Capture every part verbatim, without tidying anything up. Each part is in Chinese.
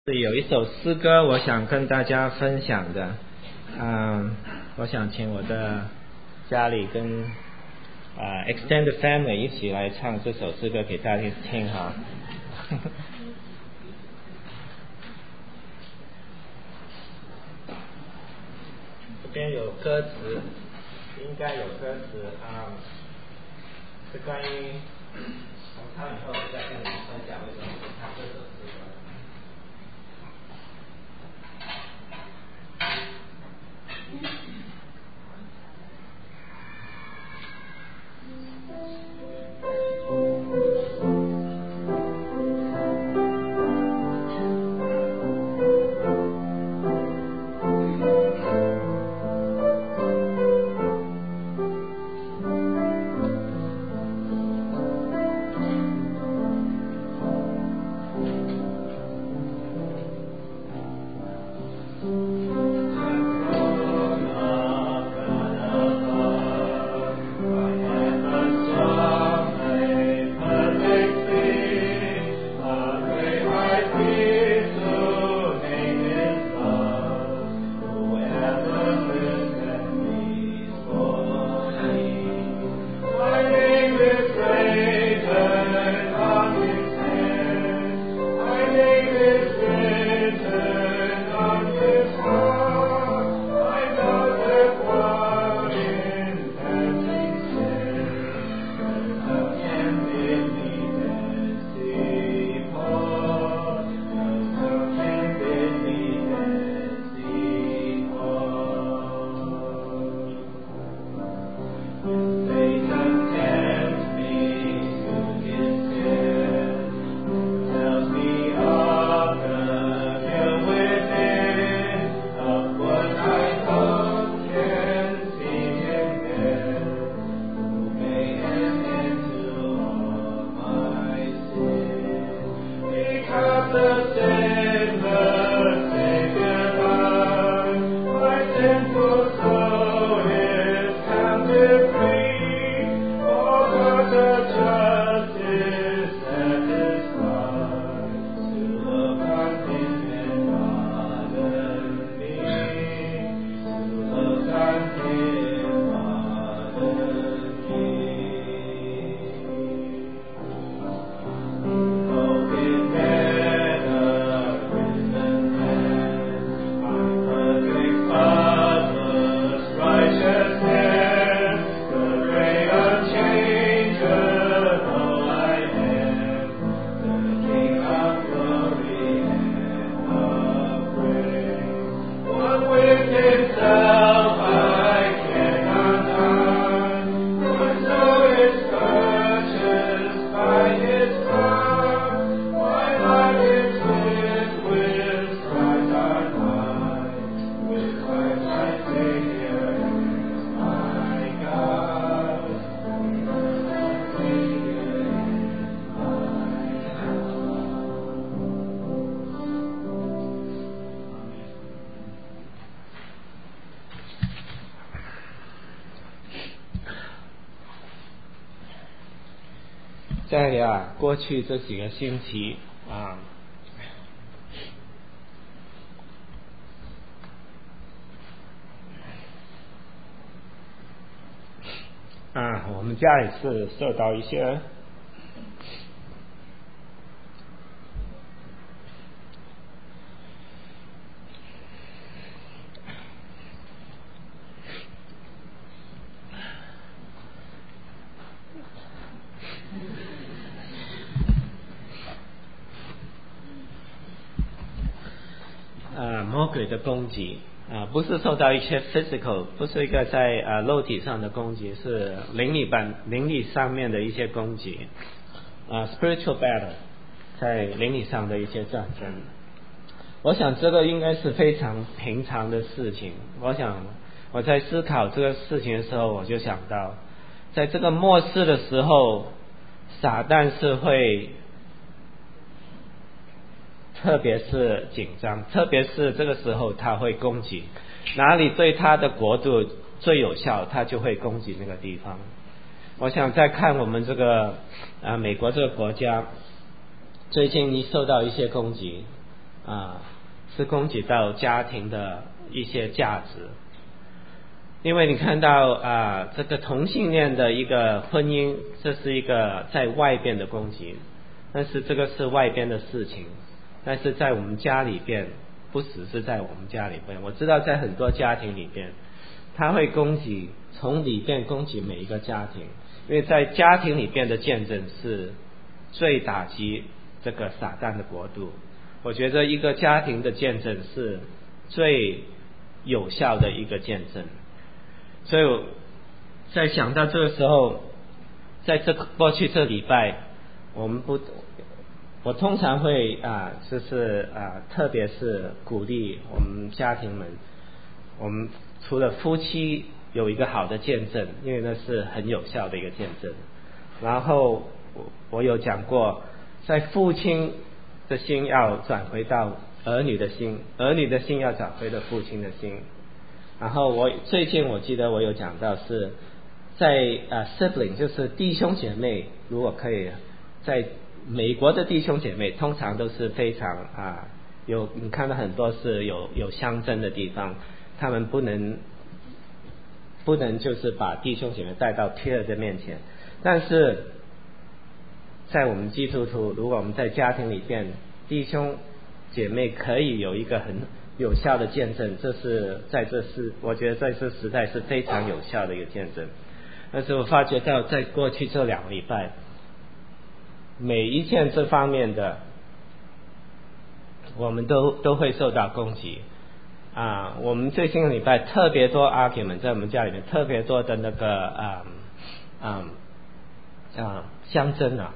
有一首诗歌我想跟大家分享的，嗯，我想请我的家里跟啊、呃、extended family 一起来唱这首诗歌给大家听哈。这边有歌词，应该有歌词啊、嗯，是关于重唱以后我再跟你们分享为什么会唱这首诗歌。在啊，过去这几个星期啊，啊，我们家也是受到一些呃魔鬼的攻击啊、呃，不是受到一些 physical， 不是一个在呃肉体上的攻击，是灵里版灵里上面的一些攻击啊、呃、，spiritual battle， 在灵里上的一些战争。我想这个应该是非常平常的事情。我想我在思考这个事情的时候，我就想到，在这个末世的时候，撒旦是会特别是紧张，特别是这个时候他会攻击哪里对他的国度最有效，他就会攻击那个地方。我想再看我们这个啊美国这个国家，最近一受到一些攻击啊是供给到家庭的一些价值。因为你看到啊这个同性恋的一个婚姻，这是一个在外边的供给，但是这个是外边的事情，但是在我们家里边不只是在我们家里边，我知道在很多家庭里边他会供给，从里边供给每一个家庭，因为在家庭里边的见证是最打击这个撒旦的国度。我觉得一个家庭的见证是最有效的一个见证。所以我在想到这个时候，在这过去这礼拜，我们不，我通常会啊，就是啊，特别是鼓励我们家庭们，我们除了夫妻有一个好的见证，因为那是很有效的一个见证。然后我我有讲过，在父亲的心要转回到儿女的心，儿女的心要转回到父亲的心。然后我最近我记得我有讲到是在呃 sibling 就是弟兄姐妹，如果可以在美国的弟兄姐妹通常都是非常啊有你看到很多是有有相争的地方，他们不能不能就是把弟兄姐妹带到 peer 的面前，但是在我们基督徒，如果我们在家庭里边弟兄姐妹可以有一个很有效的见证，这是在这是我觉得在这时代是非常有效的一个见证。但是我发觉到在过去这两个礼拜，每一件这方面的我们都都会受到攻击啊。我们最近的礼拜特别多 argument 在我们家里面，特别多的那个啊啊啊相争啊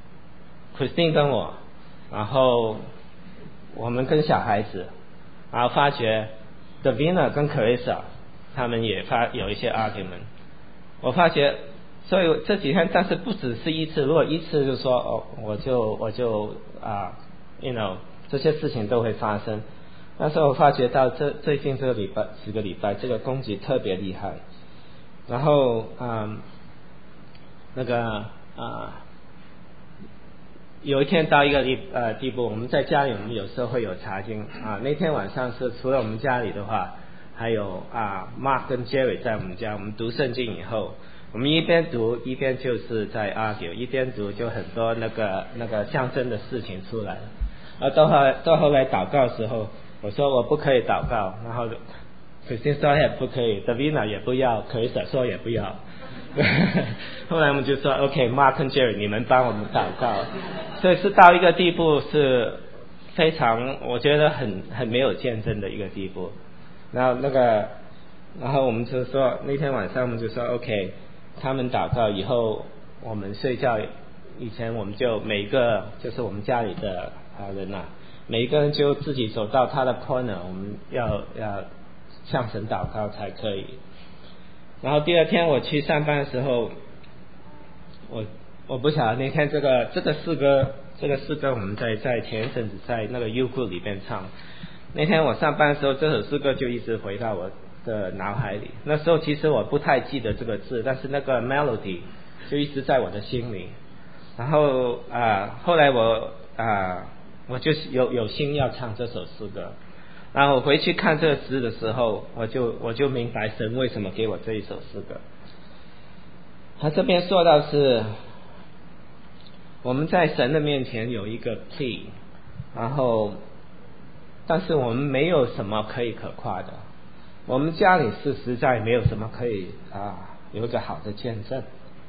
Christine 跟我，然后我们跟小孩子，然后发觉 Davina 跟 Carissa 他们也发有一些 argument。 我发觉所以这几天，但是不只是一次，如果一次就说哦我就我就啊 you know 这些事情都会发生。但是我发觉到这最近这个礼拜几个礼拜这个攻击特别厉害。然后嗯那个啊有一天到一个地呃地步，我们在家里我们有时候会有查经啊。那天晚上是除了我们家里的话，还有啊 Mark 跟 Jerry 在我们家，我们读圣经以后，我们一边读一边就是在 argue， 一边读就很多那个那个象征的事情出来了。啊到后来到后来祷告的时候，我说我不可以祷告，然后 Christine 说也不可以， Davina 也不要， Carissa 说也不要。后来我们就说 OK Mark 跟 Jerry 你们帮我们祷告。所以是到一个地步是非常我觉得很很没有见证的一个地步。然后那个然后我们就说那天晚上我们就说 OK 他们祷告以后，我们睡觉以前我们就每个就是我们家里的啊人啊，每一个人就自己走到他的 corner， 我们要要向神祷告才可以。然后第二天我去上班的时候，我我不晓得那天这个这个诗歌这个诗歌我们在在前一阵子在那个 YouTube 里边唱。那天我上班的时候，这首诗歌就一直回到我的脑海里。那时候其实我不太记得这个字，但是那个 melody 就一直在我的心里。然后啊后来我啊我就有有心要唱这首诗歌。然后我回去看这个诗的时候，我就我就明白神为什么给我这一首诗歌。他这边说到是我们在神的面前有一个 plea， 然后但是我们没有什么可以可夸的，我们家里是实在没有什么可以啊有一个好的见证。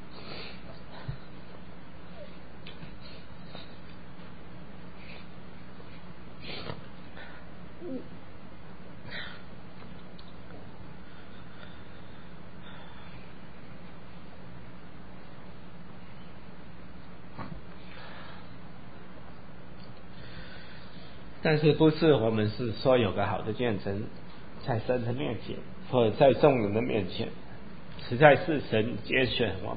但是不是我们是说有个好的见证在神的面前或者在众人的面前，实在是神拣选我们。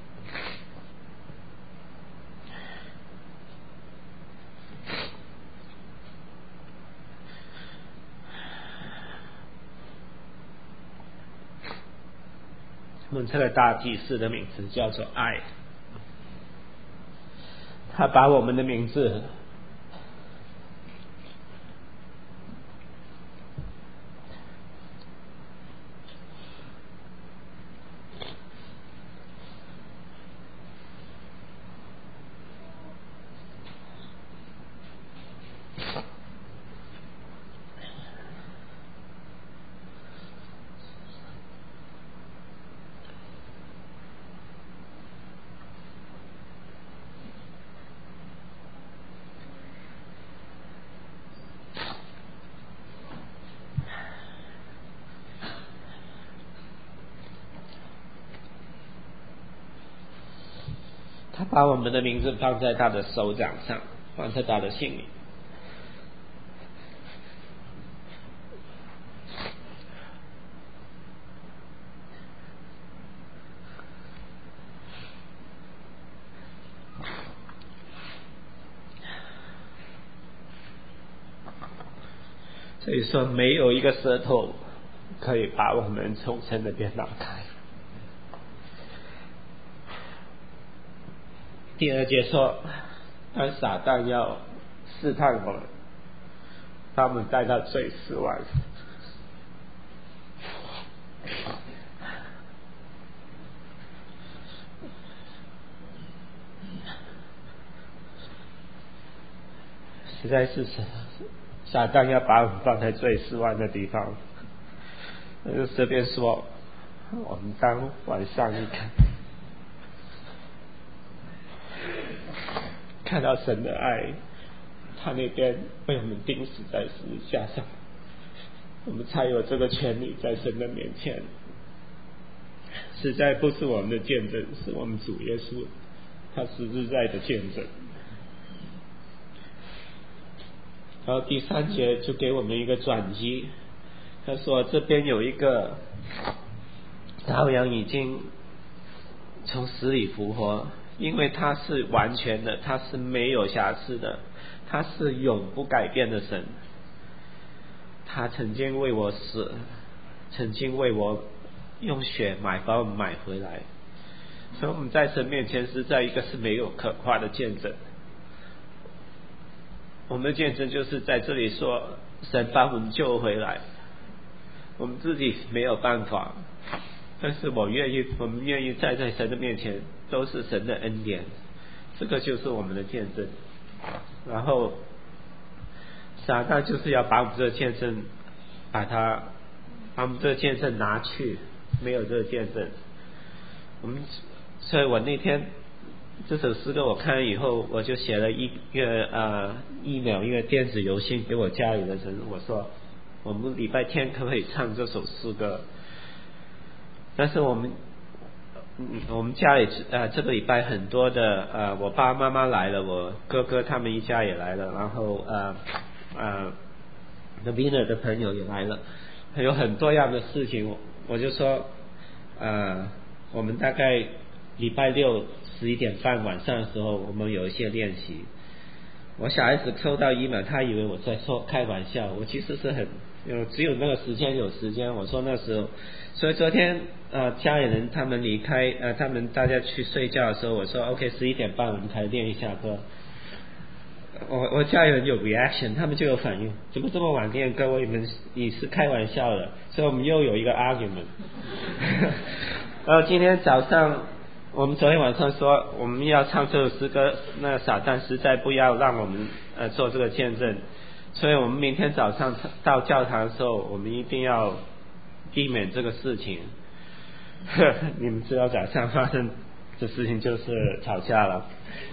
我们这个大祭司的名字叫做爱，他把我们的名字把我们的名字放在他的手掌上，放在他的心里。所以说，没有一个舌头可以把我们从神的边挡开。第二节说，当撒旦要试探我们，把我们带到最失望。实在是撒旦要把我们放在最失望的地方。那就这边说，我们当晚上一看，看到神的爱，他那边为我们钉死在十字架上，我们才有这个权利在神的面前。实在不是我们的见证，是我们主耶稣他十字架的见证。然后第三节就给我们一个转机，他说这边有一个羔羊已经从死里复活，因为他是完全的，他是没有瑕疵的，他是永不改变的神。他曾经为我死，曾经为我用血买把我们买回来，所以我们在神面前是在一个是没有可夸的见证。我们的见证就是在这里说，神把我们救回来，我们自己没有办法，但是我愿意，我们愿意站在神的面前，都是神的恩典，这个就是我们的见证。然后撒旦就是要把我们这个见证，把它把我们这个见证拿去，没有这个见证。我们，所以我那天这首诗歌我看了以后，我就写了一个呃 email 一个电子邮信给我家里的人，我说我们礼拜天可不可以唱这首诗歌？但是我们我们家里呃这个礼拜很多的呃我爸爸妈妈来了，我哥哥他们一家也来了，然后呃呃 Navina 的朋友也来了，还有很多样的事情，我就说呃我们大概礼拜六十一点半晚上的时候，我们有一些练习。我小孩子收到 email， 他以为我在说开玩笑，我其实是很有只有那个时间有时间。我说那时候，所以昨天呃家里人他们离开呃他们大家去睡觉的时候，我说 OK 十一点半我们才练一下歌。我我家里人有 reaction， 他们就有反应，怎么这么晚练歌？我以为你是开玩笑的，所以我们又有一个 argument。然后今天早上，我们昨天晚上说我们要唱这首诗歌，那撒旦实在不要让我们呃做这个见证，所以我们明天早上到教堂的时候，我们一定要避免这个事情。你们知道早上发生的事情就是吵架了。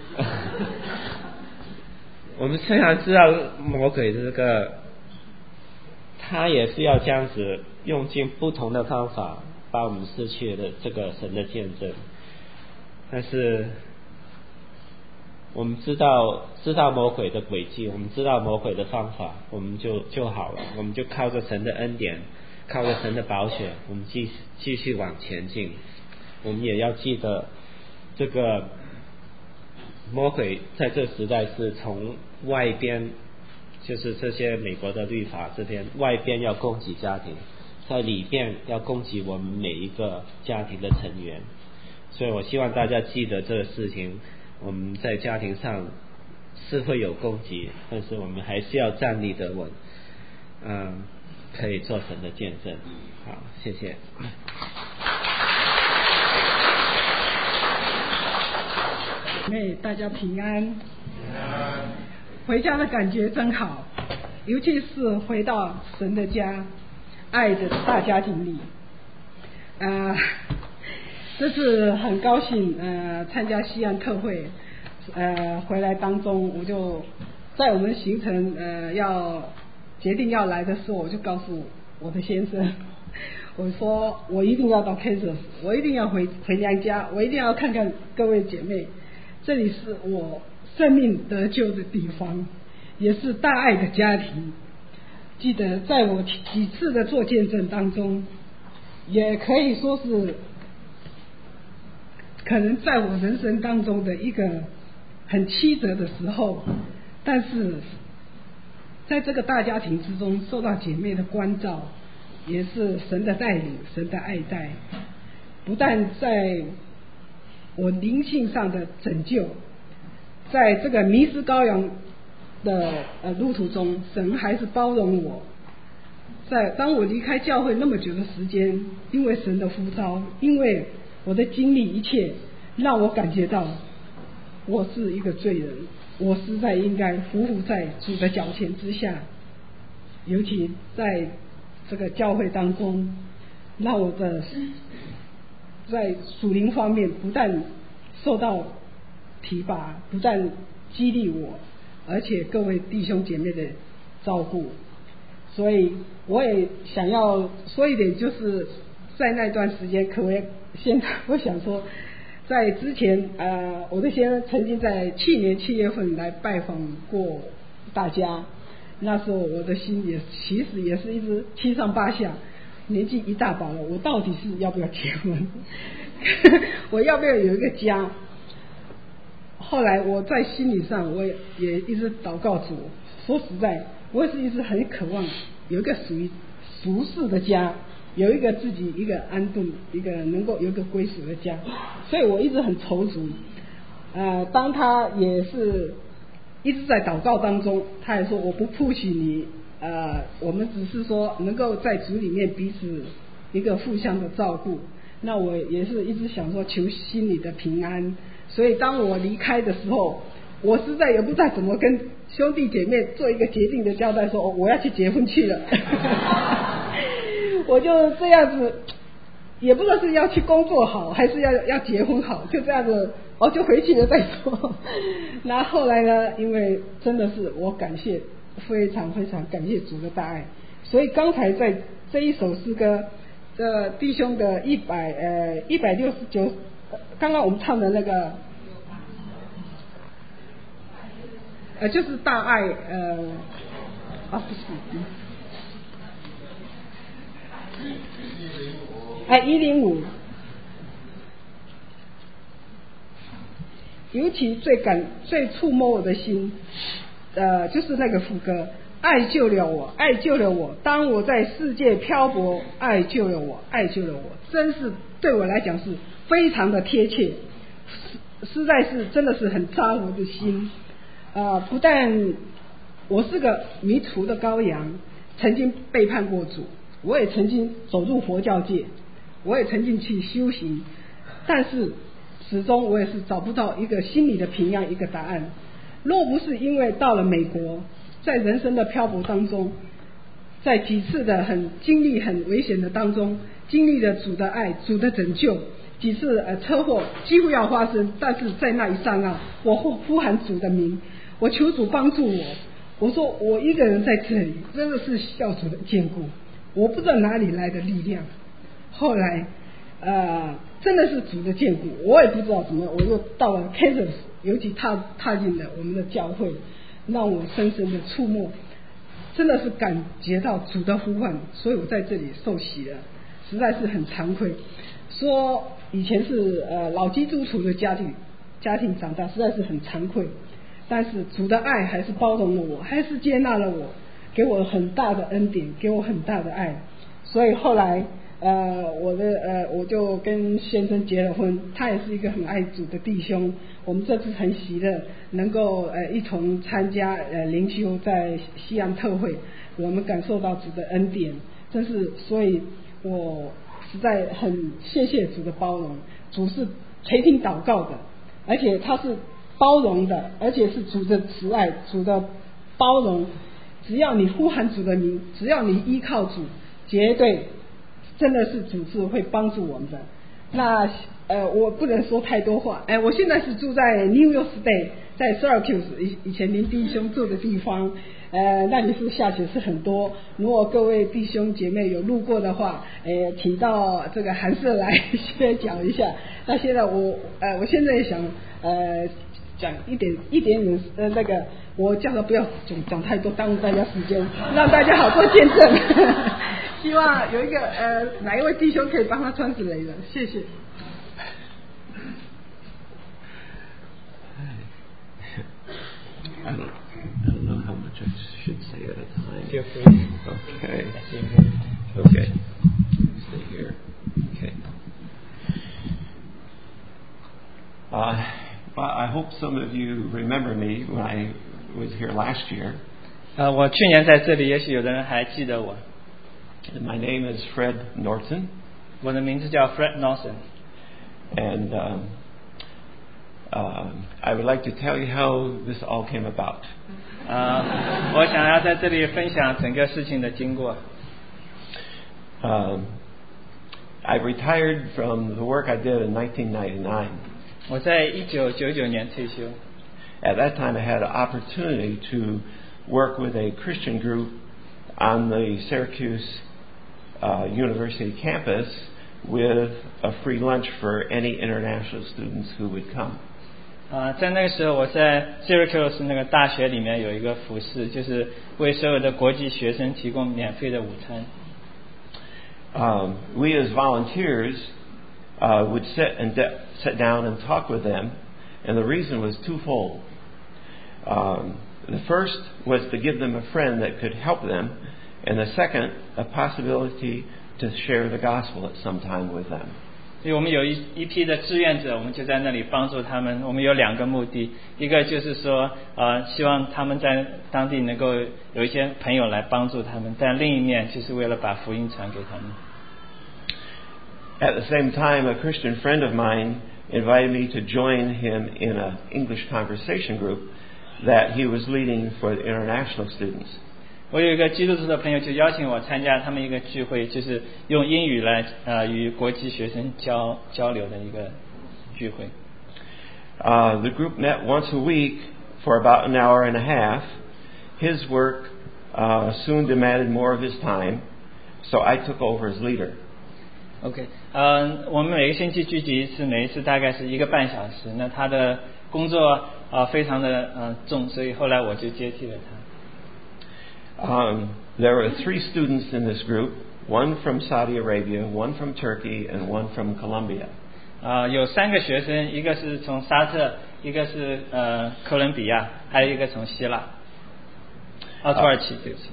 我们虽然知道魔鬼这个，他也是要这样子用尽不同的方法把我们失去的这个神的见证，但是我们知道知道魔鬼的诡计，我们知道魔鬼的方法，我们就就好了，我们就靠着神的恩典，靠着神的宝血，我们继继续往前进。我们也要记得这个魔鬼在这时代是从外边，就是这些美国的律法这边外边要攻击家庭，在里边要攻击我们每一个家庭的成员。所以我希望大家记得这个事情，我们在家庭上是会有攻击，但是我们还是要站立得稳，嗯，可以做神的见证。好，谢谢。 妹，大家平安。回家的感觉真好，尤其是回到神的家，爱的大家庭里。呃，这次很高兴呃参加西安特会，呃回来当中，我就在我们行程呃要决定要来的时候，我就告诉我的先生，我说我一定要到 Kansas， 我一定要回回娘家，我一定要看看各位姐妹。 这里是我生命得救的地方，也是大爱的家庭。记得在我几次的做见证当中，也可以说是可能在我人生当中的一个很曲折的时候，但是在这个大家庭之中受到姐妹的关照，也是神的带领，神的爱戴，不但在我灵性上的拯救，在这个迷失羔羊的呃路途中，神还是包容我。在当我离开教会那么久的时间，因为神的呼召，因为我的经历一切，让我感觉到我是一个罪人，我实在应该匍匐在主的脚前之下。尤其在这个教会当中，让我的在属灵方面不但受到提拔，不但激励我，而且各位弟兄姐妹的照顾。所以我也想要说一点，就是在那段时间，可谓现在我想说，在之前呃，我的先生曾经在去年七月份来拜访过大家，那时候我的心也其实也是一直七上八下，年纪一大把了，我到底是要不要结婚我要不要有一个家。后来我在心理上我也也一直祷告主，说实在我也是一直很渴望有一个属于俗世的家，有一个自己一个安顿，一个能够有一个归属的家，所以我一直很踌躇。呃，当他也是一直在祷告当中，他也说我不push你，呃，我们只是说能够在主里面彼此一个互相的照顾。那我也是一直想说求心里的平安，所以当我离开的时候，我实在也不知道怎么跟兄弟姐妹做一个决定的交代，说、哦、我要去结婚去了我就这样子，也不知道是要去工作好还是要要结婚好，就这样子哦就回去了再说那后来呢，因为真的是我感谢非常非常感谢主的大爱，所以刚才在这一首诗歌的弟兄的一百呃一百六十九，刚刚我们唱的那个呃就是大爱呃啊不是嗯哎一零五，尤其最感最触摸我的心呃就是那个副歌，爱救了我，爱救了我，当我在世界漂泊，爱救了我，爱救了我，真是对我来讲是非常的贴切，实在是真的是很扎我的心。呃，不但我是个迷途的羔羊，曾经背叛过主，我也曾经走入佛教界，我也曾经去修行，但是始终我也是找不到一个心理的平安，一个答案。若不是因为到了美国，在人生的漂泊当中，在几次的很经历很危险的当中，经历了主的爱，主的拯救，几次呃车祸几乎要发生，但是在那一刹那，我呼呼喊主的名，我求主帮助我，我说我一个人在这里，真的是孝主的眷顾，我不知道哪里来的力量。后来呃真的是主的眷顾，我也不知道怎么，我又到了 Kansas， 尤其踏踏进了我们的教会，让我深深的触摸，真的是感觉到主的呼唤，所以我在这里受洗了，实在是很惭愧。说以前是呃老基督徒的家庭家庭长大，实在是很惭愧。但是主的爱还是包容了我，还是接纳了我，给我很大的恩典，给我很大的爱。所以后来呃我的呃我就跟先生结了婚，他也是一个很爱主的弟兄。我们这次很喜乐能够呃一同参加呃灵修，在西洋特会，我们感受到主的恩典，真是所以我实在很谢谢主的包容。主是垂听祷告的，而且他是包容的，而且是主的慈爱，主的包容。只要你呼喊主的名，只要你依靠主，绝对真的是主是会帮助我们的。那呃，我不能说太多话。哎，我现在是住在 New York State， 在 Syracuse， 以以前林弟兄住的地方。呃，那里是下雪是很多。如果各位弟兄姐妹有路过的话，呃，请到这个寒舍来歇脚一下。那现在我呃，我现在想呃讲一点一点点呃那个，我叫他不要讲讲太多，耽误大家时间，让大家好做见证。希望有一个呃哪一位弟兄可以帮他穿子雷的，谢谢。 I don't, I don't know how much I should say at a time. Feel free. Okay. Okay. Stay here. Okay. Uh, well, I hope some of you remember me when I was here last year. 呃，我去年在这里，也许有的人还记得我。 And my name is Fred Norton. 我的名字叫 Fred Norton. And um, uh, I would like to tell you how this all came about. 呃，我想要在这里分享整个事情的经过。 Um, I retired from the work I did in nineteen ninety-nine. 我在一九九九年退休。 At that time, I had an opportunity to work with a Christian group on the Syracuse uh, University campus with a free lunch for any international students who would come. 呃，在那个时候，我在 Syracuse 那个大学里面有一个服饰，就是为所有的国际学生提供免费的午餐。 Um, we as volunteers uh, would sit and de- sit down and talk with them, and the reason was twofold. Um, the first was to give them a friend that could help them, and the second, a possibility to share the gospel at some time with them. 所以我们有一一批的志愿者，我们就在那里帮助他们。我们有两个目的，一个就是说，呃，希望他们在当地能够有一些朋友来帮助他们，但另一面就是为了把福音传给他们。 At the same time, a Christian friend of mine invited me to join him in an English conversation group that he was leading for the international students. 我有一个基督徒的朋友就邀请我参加他们一个聚会，就是用英语来呃与国际学生交交流的一个聚会。 Uh, the group met once a week for about an hour and a half. His work uh, soon demanded more of his time, so I took over as leader. OK， 呃，我们每个星期聚集一次，每一次大概是一个半小时。那他的工作呃非常的呃重，所以后来我就接替了他。 Um, there were three students in this group, one from Saudi Arabia, one from Turkey, and one from Colombia. 啊、呃，有三个学生，一个是从沙特，一个是呃哥伦比亚，还有一个从希腊，哦，土耳其，对不起。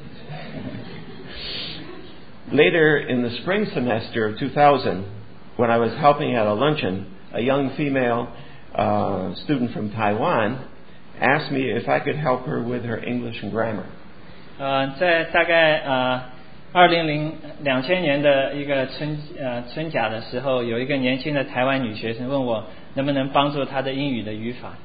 Later in the spring semester of two thousand, when I was helping at a luncheon, a young female uh, student from Taiwan asked me if I could help her with her English and grammar. 呃，在大概呃二零零两千年的一个春呃春假的时候，有一个年轻的台湾女学生问我能不能帮助她的英语的语法。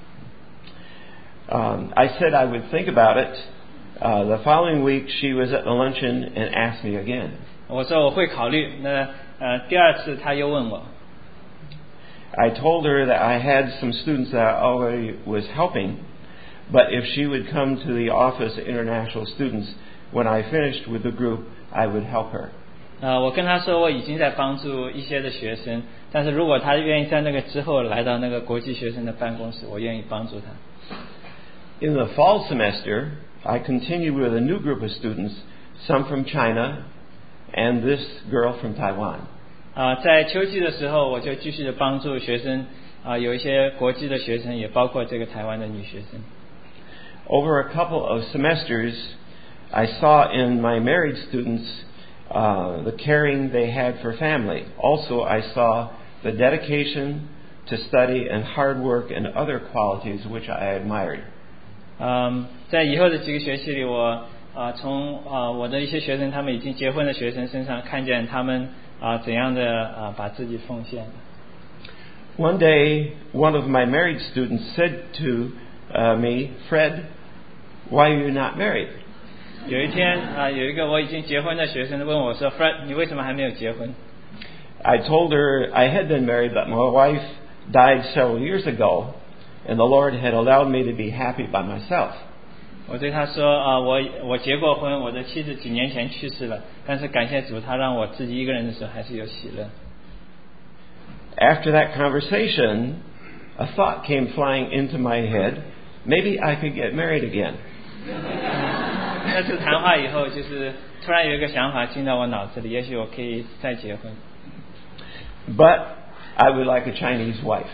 Um, I said I would think about it. Uh, the following week, she was at the luncheon and asked me again. 我说我会考虑。那呃第二次她又问我。 I told her that I had some students that I already was helping, but if she would come to the office of international students when I finished with the group, I would help her. 呃，我跟她说我已经在帮助一些的学生，但是如果她愿意在那个之后来到那个国际学生的办公室，我愿意帮助她。 In the fall semester, I continued with a new group of students, some from China, and this girl from Taiwan. 啊、呃，在秋季的时候，我就继续的帮助学生，啊、呃，有一些国际的学生，也包括这个台湾的女学生。 Over a couple of semesters, I saw in my married students uh, the caring they had for family. Also, I saw the dedication to study and hard work and other qualities which I admired. 嗯，在以后的几个学期里，我啊、呃、从啊、呃、我的一些学生，他们已经结婚的学生身上看见他们啊、呃、怎样的啊、呃、把自己奉献。 One day, one of my married students said to uh, me, "Fred, why are you not married?" 有一天啊、呃，有一个我已经结婚的学生问我说 ：“Fred， 你为什么还没有结婚？” I told her I had been married, but my wife died several years ago, and the Lord had allowed me to be happy by myself. 我对他说啊、呃，我我结过婚，我的妻子几年前去世了，但是感谢主，他让我自己一个人的时候还是有喜乐。 After that conversation, a thought came flying into my head, maybe I could get married again. 那次谈话以后，就是突然有一个想法进到我脑子里，也许我可以再结婚。 But I would like a Chinese wife.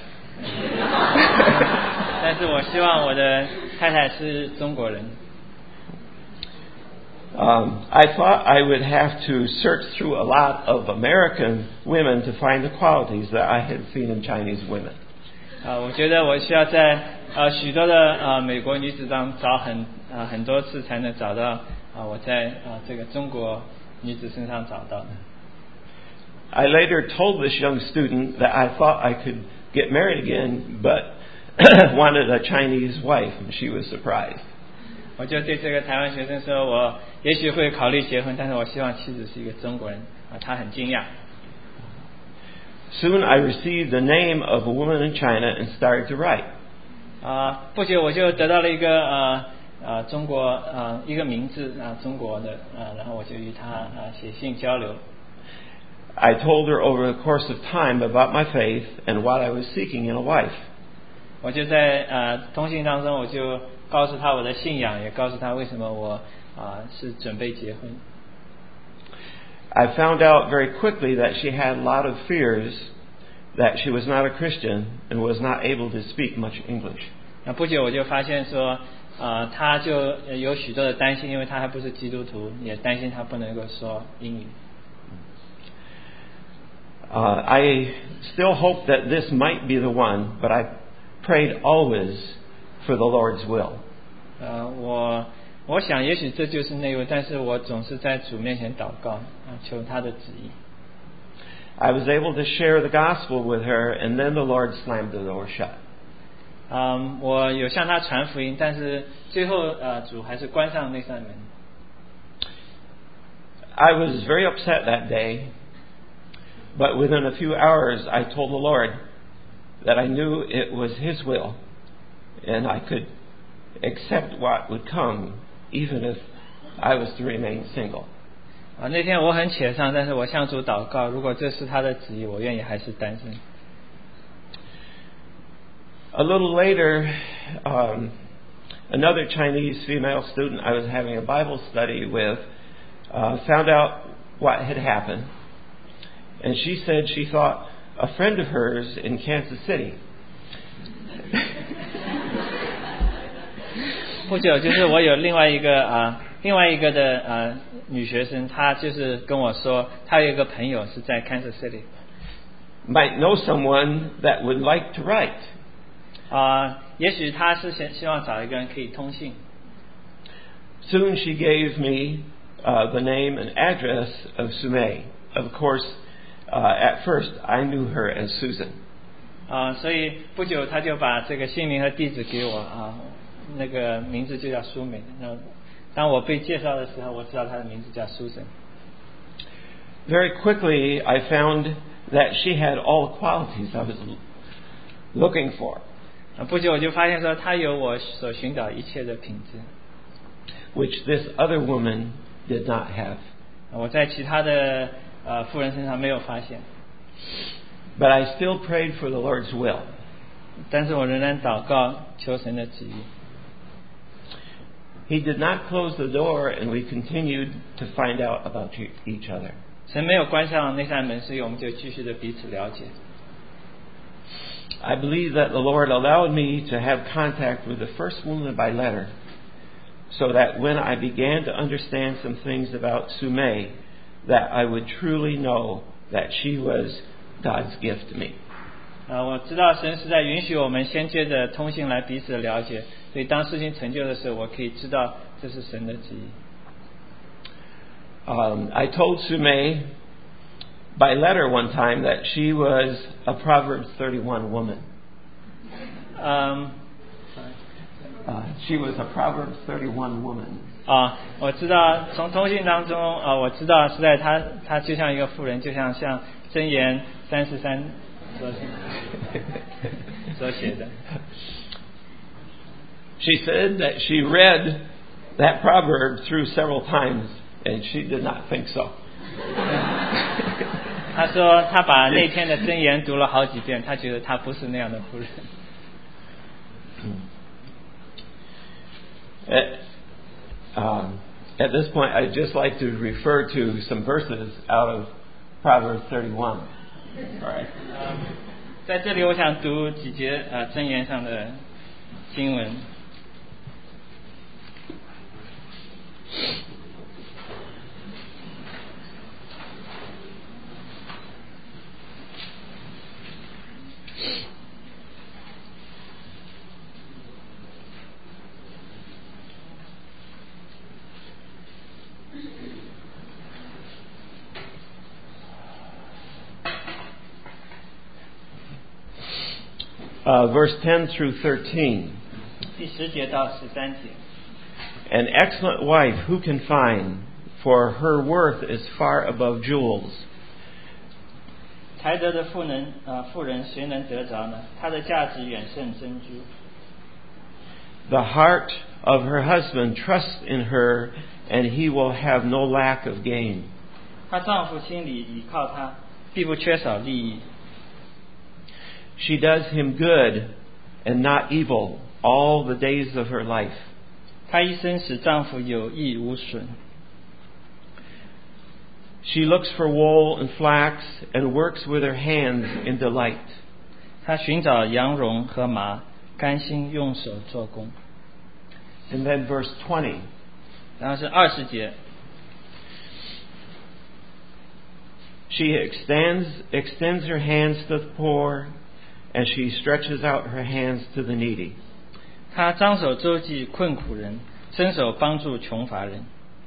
但是我希望我的太太是中国人。 Um, I thought I would have to search through a lot of American women to find the qualities that I had seen in Chinese women. 啊，我觉得我需要在呃许多的呃美国女子当中找很啊、呃、很多次才能找到啊、呃、我在啊、呃、这个中国女子身上找到的。 I later told this young student that I thought I could get married again, but wanted a Chinese wife, and she was surprised. 我就对这个台湾学生说，我也许会考虑结婚，但是我希望妻子是一个中国人啊，他很惊讶。 Soon I received the name of a woman in China and started to write. 啊，不久我就得到了一个呃呃中国呃一个名字啊、呃、中国的啊、呃，然后我就与他啊、呃、写信交流。 I told her over the course of time about my faith and what I was seeking in a wife. 我就在呃通信当中，我就告诉他我的信仰，也告诉他为什么我啊、呃、是准备结婚。 I found out very quickly that she had a lot of fears that she was not a Christian and was not able to speak much English. 那不久我就发现说，呃，她就有许多的担心，因为她还不是基督徒，也担心她不能够说英语。 Uh, I still hope that this might be the one, but I prayed always for the Lord's will. 呃，我我想也许这就是那位，但是我总是在主面前祷告，啊，求他的旨意。 I was able to share the gospel with her, and then the Lord slammed the door shut. 嗯，我有向他传福音，但是最后呃，主还是关上那扇门。 I was very upset that day, but within a few hours I told the Lord that I knew it was His will, and I could accept what would come, even if I was to remain single. 啊，那天我很沮丧，但是我向主祷告，如果这是他的旨意，我愿意还是单身。 A little later, um, another Chinese female student I was having a Bible study with uh, found out what had happened, and she said she thought a friend of hers in Kansas City. 不久，就是我有另外一个啊，另外一个的啊女学生，她就是跟我说，她有一个朋友是在 Kansas City， might know someone that would like to write. 啊，也许她是想希望找一个人可以通信。 Soon she gave me uh, the name and address of Sumei. Of course, uh, at first I knew her as Susan. 啊，所以不久她就把这个姓名和地址给我啊，那个名字就叫苏美。那当我被介绍的时候，我知道她的名字叫 Susan。 Very quickly, I found that she had all the qualities I was looking for. 不久我就发现说，她有我所寻找一切的品质 which this other woman did not have. 我在其他的呃妇人身上没有发现。 But I still prayed for the Lord's will. 但是我仍然祷告求神的旨意。 He did not close the door, and we continued to find out about each other. 神没有关上那扇门，所以我们就继续的彼此了解。 I believe that the Lord allowed me to have contact with the first woman by letter, so that when I began to understand some things about Sumei, that I would truly know that she was God's gift to me. 啊，我知道神是在允许我们先借着通信来彼此的了解，所以当事情成就的时候，我可以知道这是神的旨意。 Um, I told Sumei by letter one time that she was a Proverbs thirty-one woman. Um, uh, she was a Proverbs thirty-one woman. 啊，我知道从通信当中啊，我知道是在她她就像一个妇人，就像像箴言三十三所所写的。 She said that she read that proverb through several times, and she did not think so. 她说她把那天的箴言读了好几遍，她觉得她不是那样的妇人。 At, um, at this point, I'd just like to refer to some verses out of Proverbs thirty-one. All right. 在这里，我想读几节啊箴言上的经文。 Uh, verse ten through thirteen. 第十节到十三节。 An excellent wife who can find, for her worth is far above jewels. 才德的妇人啊，妇人谁能得着呢？她的价值远胜珍珠。 The heart of her husband trusts in her, and he will have no lack of gain. 她丈夫心里倚靠她，必不缺少利益。 She does him good and not evil all the days of her life. 她一生使丈夫有益无损。 She looks for wool and flax and works with her hands in delight. 她寻找羊绒和麻，甘心用手做工。 And then verse twenty. 然后是二十节。 She extends extends her hands to the poor, and she stretches out her hands to the needy. 她张手周济困苦人，伸手帮助穷乏人。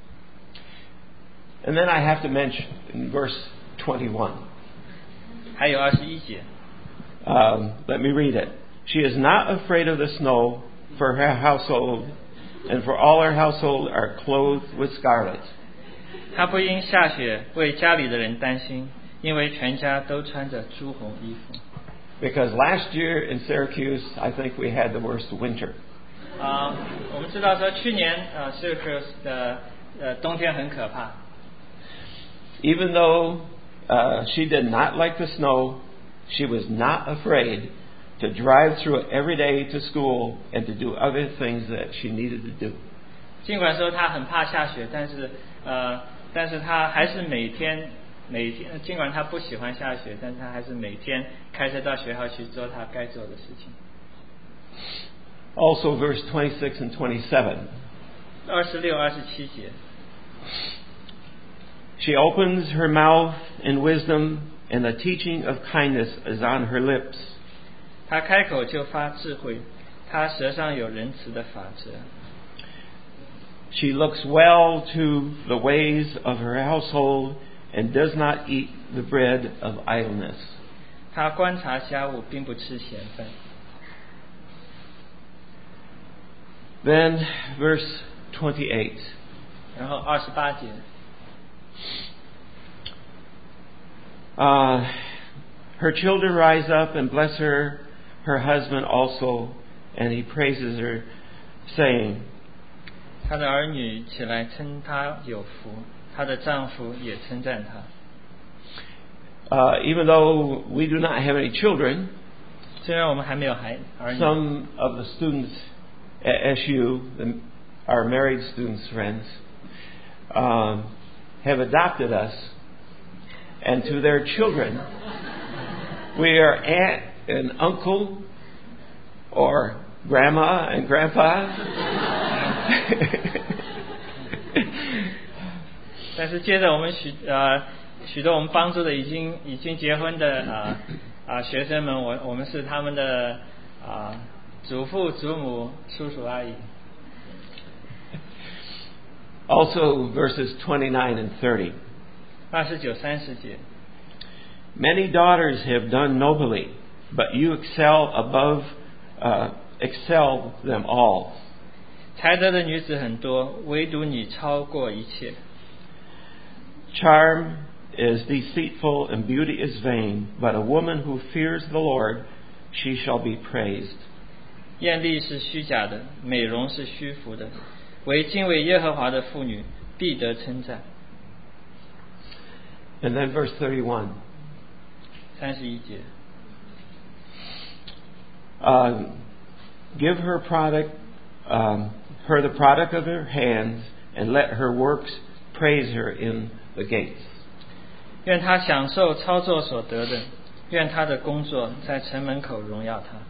And then I have to mention in verse twenty-one. 还有二十一节。 Um, let me read it. She is not afraid of the snow, for her household, and for all her household are clothed with scarlet. 她不因下雪为家里的人担心，因为全家都穿着朱红衣服。 Because last year in Syracuse, I think we had the worst winter. 啊，我们知道说去年啊 Syracuse 的呃冬天很可怕。 Even though uh, she did not like the snow, she was not afraid to drive through it every day to school and to do other things that she needed to do. 尽管说她很怕下雪，但是呃，但是她还是每天每天，尽管她不喜欢下雪，但是她还是每天开车到学校去做她该做的事情。 Also, verse twenty-six and twenty-seven. 二十六、二十七节。 She opens her mouth in wisdom, and the teaching of kindness is on her lips. 她开口就发智慧，她舌上有仁慈的法则。 She looks well to the ways of her household and does not eat the bread of idleness. 她观察家务，并不吃闲饭。 Then, verse twenty-eight. 然后二十八节。 Uh, her children rise up and bless her, her husband also, and he praises her, saying, 她的儿女起来称她有福，她的丈夫也称赞她。 Uh, even though we do not have any children, 虽然我们还没有孩儿女 some of the students at S U, the, our married students' friends, um, have adopted us, and to their children, we are aunt and uncle, or grandma and grandpa. 但是接着我们许呃许多我们帮助的已经已经结婚的啊啊、呃、学生们，我我们是他们的啊、呃、祖父祖母叔叔阿姨。 Also, verses twenty-nine and thirty. 二十九、三十节。 Many daughters have done nobly, but you excel above, uh, excel them all. 才德的女子很多，唯独你超过一切。 Charm is deceitful and beauty is vain, but a woman who fears the Lord, she shall be praised. 艳丽是虚假的，美容是虚浮的，唯敬畏耶和华的妇女必得称赞。 And then verse thirty-one. 三十一节。 Uh, give her product, um, her the product of her hands, and let her works praise her in the gates. 愿他享受操作所得的，愿他的工作在城门口荣耀他。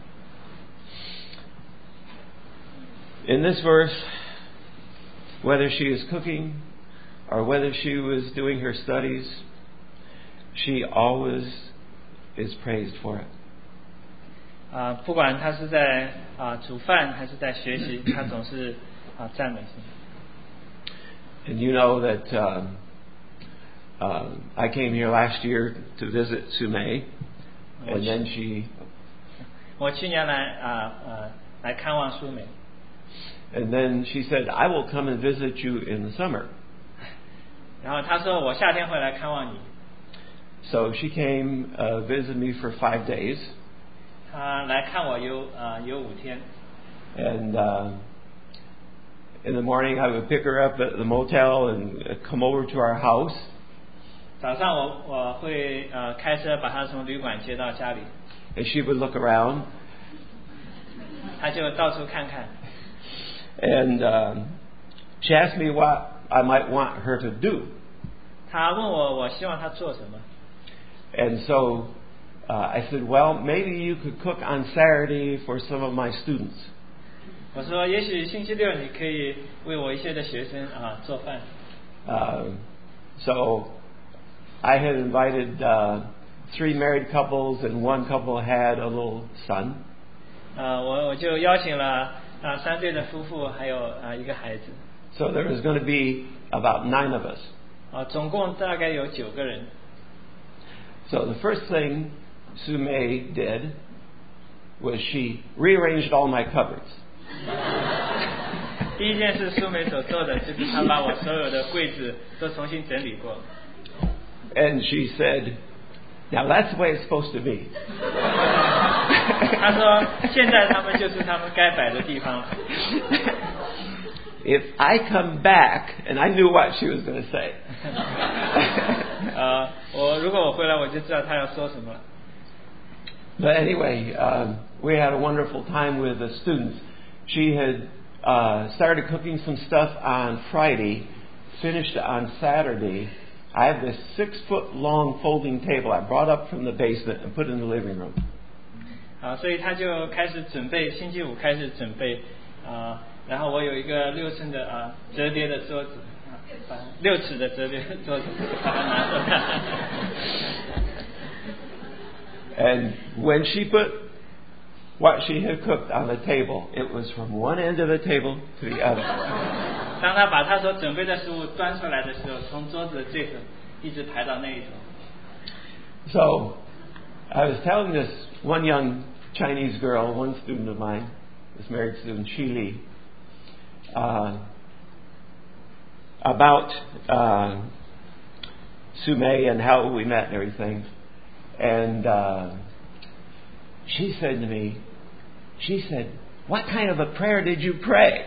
In this verse, whether she is cooking or whether she was doing her studies, she always is praised for it. 啊，不管他是在啊煮饭还是在学习，他总是啊赞美神。 And you know that uh, uh, I came here last year to visit Sumei, and then she. 我去年来啊呃来看望苏美。 And then she said, "I will come and visit you in the summer." 然后她说我夏天会来看望你。 So she came uh, visit me for five days. 她来看我有啊、呃、有五天。 And uh, in the morning, I would pick her up at the motel and come over to our house. 早上我我会呃开车把她从旅馆接到家里。 And she would look around. 她就到处看看。 And uh, she asked me what I might want her to do. 她问我我希望她做什么。 And so uh, I said, well, maybe you could cook on Saturday for some of my students. 我说也许星期六你可以为我一些的学生啊做饭。 Uh, so I had invited uh, three married couples, and one couple had a little son. 呃，我我就邀请了啊三对的夫妇，还有啊一个孩子。 So there was going to be about nine of us. 啊，总共大概有九个人。 So the first thing Sumei did was she rearranged all my cupboards. 第一件事苏美所做的就是她把我所有的柜子都重新整理过。 And she said, "Now that's the way it's supposed to be." 她说：“现在他们就是他们该摆的地方。” If I come back, and I knew what she was going to say. 呃，我如果我回来，我就知道她要说什么。 But anyway, uh, we had a wonderful time with the students. She had uh, started cooking some stuff on Friday, finished on Saturday. I have this six-foot-long folding table I brought up from the basement and put in the living room. 啊，所以他就开始准备，星期五开始准备啊，然后我有一个六寸的啊折叠的桌子，啊，六尺的折叠桌子，把它拿过来。 And when she put what she had cooked on the table, it was from one end of the table to the other. 当他把他所准备的食物端出来的时候，从桌子的这头一直排到那一头。 So, I was telling this one young Chinese girl, one student of mine, this married student, Chi Li, uh, about uh, Sumei and how we met and everything. And uh, she said to me, she said, "What kind of a prayer did you pray?"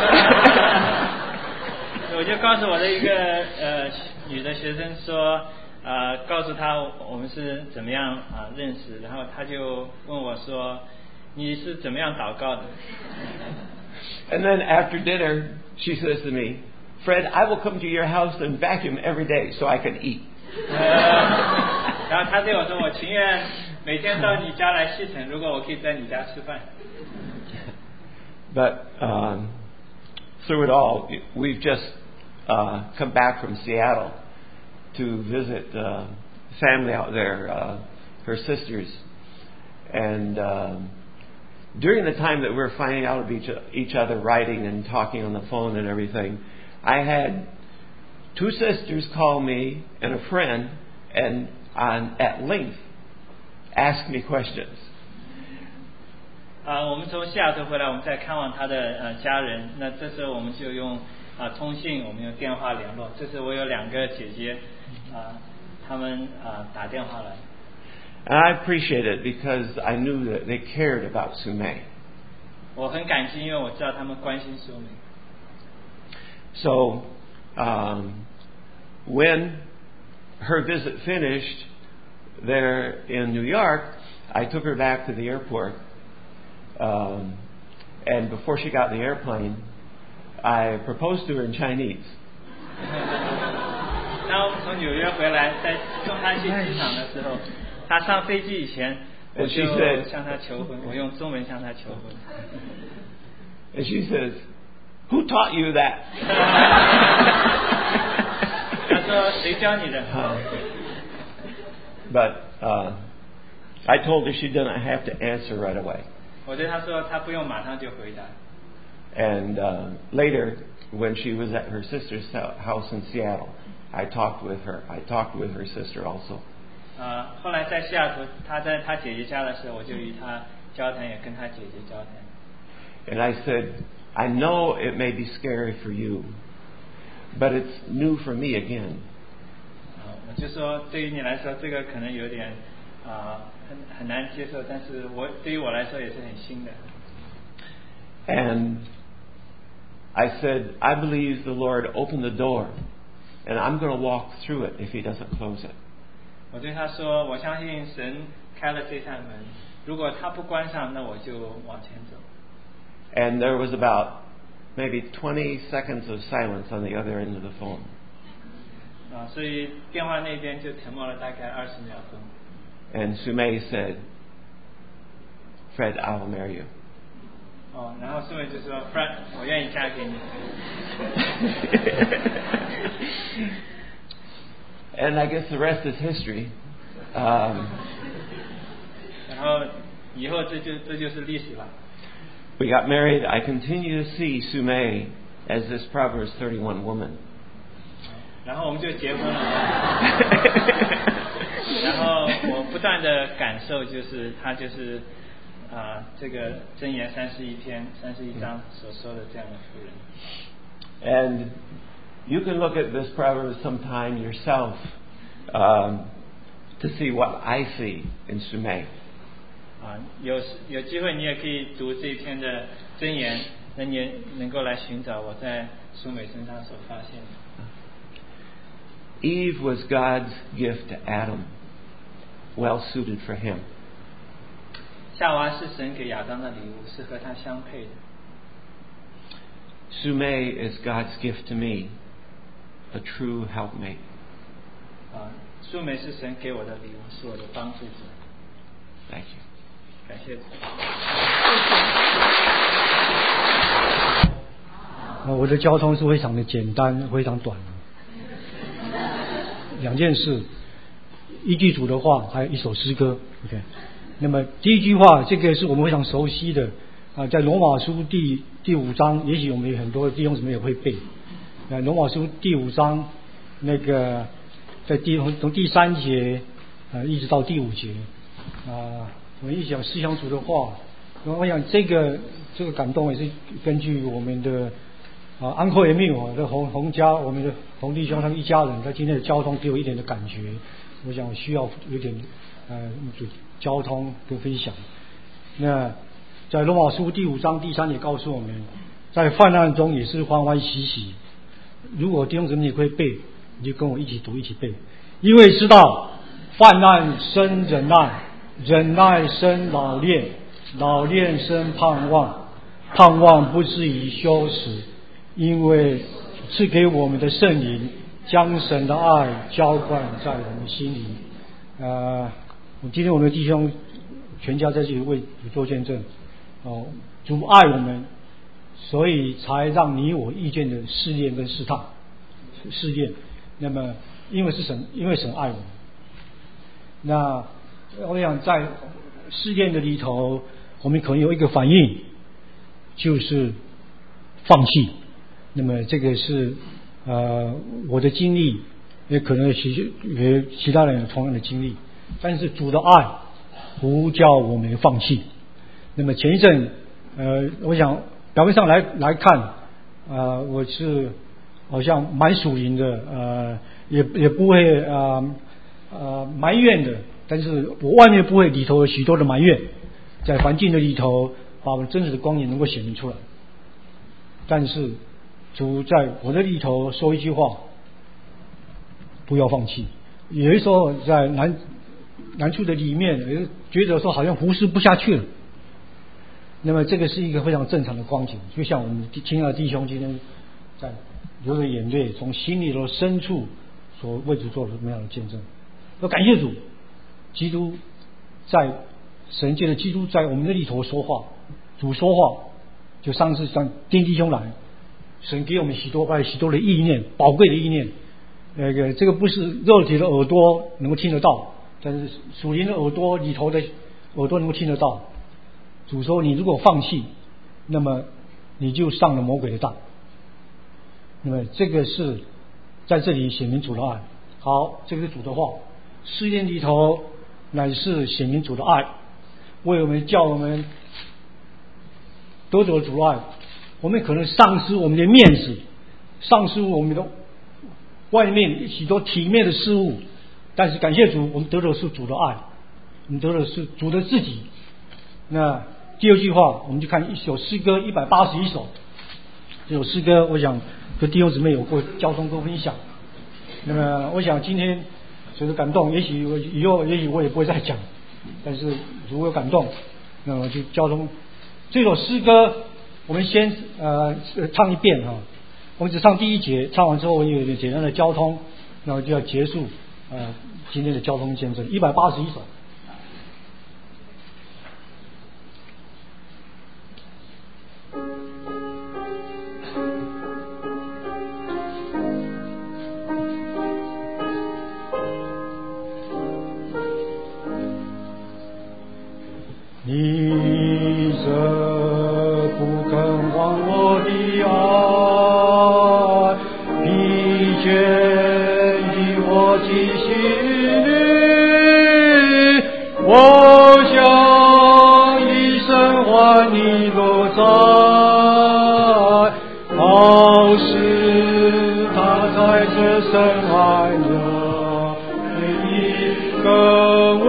我就告诉我的一个呃女的学生说，呃，告诉她我们是怎么样啊、呃、认识，然后她就问我说，你是怎么样祷告的 And then after dinner, she says to me, "Fred, I will come to your house and vacuum every day so I can eat." 呃然后她对我说，我情愿每天到你家来吸尘，如果我可以在你家吃饭。 But um, through it all, we've just uh, come back from Seattle to visit uh, family out there, uh, her sisters. And uh, during the time that we were finding out of each, each other, writing and talking on the phone and everything, I had two sisters call me and a friend and on, at length ask me questions. 啊、呃，我们从西雅图回来，我们在看望他的呃家人。那这时候我们就用啊、呃、通信，我们用电话联络。这时我有两个姐姐，啊、呃，他们啊、呃、打电话来。 And I appreciate it because I knew that they cared about Sumei. 我很感激，因为我知道他们关心苏美。 So, um, when her visit finished there in New York, I took her back to the airport. Um, and before she got in the airplane, I proposed to her in Chinese. 当我们从纽约回来，在送她去机场的时候，她上飞机以前，我就向她求婚，我用中文向她求婚。 And she says, "Who taught you that?" 她说：“谁教你的？” But uh, I told her she didn't have to answer right away. 我对她说，她不用马上就回答。 And uh, later, when she was at her sister's house in Seattle, I talked with her. I talked with her sister also. 呃，后来在西雅图，她在她姐姐家的时候，我就与她交谈，也跟她姐姐交谈。 And I said, I know it may be scary for you, but it's new for me again. 啊，我就说，对于你来说，这个可能有点啊、呃、很很难接受，但是我对于我来说也是很新的。 And I said, I believe the Lord opened the door, and I'm going to walk through it if He doesn't close it. 我对他说，我相信神开了这扇门，如果他不关上，那我就往前走。 And there was about maybe twenty seconds of silence on the other end of the phone. 啊，所以电话那边就沉默了大概二十秒钟。 And Sumei said, "Fred, I will marry you." 哦，然后苏美就说 ，Fred， 我愿意嫁给你。 And I guess the rest is history. Um, 然后以后这就这就是历史了。 We got married. I continue to see Sumei as this Proverbs thirty-one woman. 然后我们就结婚了。然后我不断的感受，就是她就是啊、呃，这个箴言三十一篇、三十一章所说的这样的妇人。 And you can look at this proverb sometime yourself um, to see what I see in Sumei. 啊，有有机会你也可以读这一篇的箴言，那你也能够来寻找我在苏美身上所发现的。 Eve was God's gift to Adam, well suited for him. 夏娃是神给亚当的礼物，是和他相配的。 Sumei is God's gift to me, a true helpmate. 啊，苏美是神给我的礼物，是我的帮助者。 Thank you. 感谢主。 啊，我的交通是非常的简单，非常短的。两件事，一句主的话，还有一首诗歌。OK， 那么第一句话，这个是我们非常熟悉的啊，在罗马书第第五章，也许我们有很多弟兄姊妹也会背。啊，罗马书第五章那个在第从第三节啊一直到第五节啊，我一想思想主的话，我想这个这个感动也是根据我们的。啊，安扣也没有啊，这洪洪家我们的洪弟兄他们一家人，他今天的交通给我一点的感觉，我想我需要有点呃交通跟分享。那在罗马书第五章第三节告诉我们，在患难中也是欢欢喜喜。如果弟兄姊妹你会背，你就跟我一起读一起背，因为知道患难生忍耐，忍耐生老练，老练生盼望，盼望不至于羞耻。因为赐给我们的圣灵将神的爱浇灌在我们心里。呃，今天我们的弟兄全家在这里为主做见证。哦，主爱我们，所以才让你我遇见的试炼跟试探试炼。那么，因为是神，因为神爱我们。那我想在试炼的里头，我们可能有一个反应，就是放弃。那么这个是呃我的经历，也可能其也其他人有同样的经历。但是主的爱不叫我们放弃。那么前一阵呃，我想表面上来来看啊、呃，我是好像蛮属灵的，呃，也也不会啊呃埋怨的，但是我外面不会里头有许多的埋怨，在环境的里头把我们真实的光也能够显明出来。但是主在我的里头说一句话，不要放弃。有的时候在难难处的里面，觉得说好像忽视不下去了。 那么这个是一个非常正常的光景，就像我们亲爱的弟兄今天在流着眼泪，从心里的深处所为主做了美好的见证。要感谢主，基督在神界的基督在我们的里头说话，主说话，就上次像丁弟兄来，神给我们许多把许多的意念，宝贵的意念。那个这个不是肉体的耳朵能够听得到，但是属灵的耳朵里头的耳朵能够听得到。主说你如果放弃，那么你就上了魔鬼的当。那么这个是在这里显明主的爱。好，这个是主的话，试验里头乃是显明主的爱，为我们叫我们得着主的爱。我们可能丧失我们的面子，丧失我们的外面许多体面的事物，但是感谢主，我们得的是主的爱，我们得的是主的自己。那第二句话，我们就看一首诗歌一百八十一首。这首诗歌我想跟弟兄姊妹有过交通跟分享。那么我想今天随着感动，也许以后也许我也不会再讲，但是如果有感动，那么就交通这首诗歌我们先呃唱一遍哈，我们只唱第一节，唱完之后我有点简单的交通，然后就要结束呃今天的交通见证。一百八十一首。你这不肯忘我的爱，疲倦于我的心里，我想一生还你都在，好使他在这深爱着你更为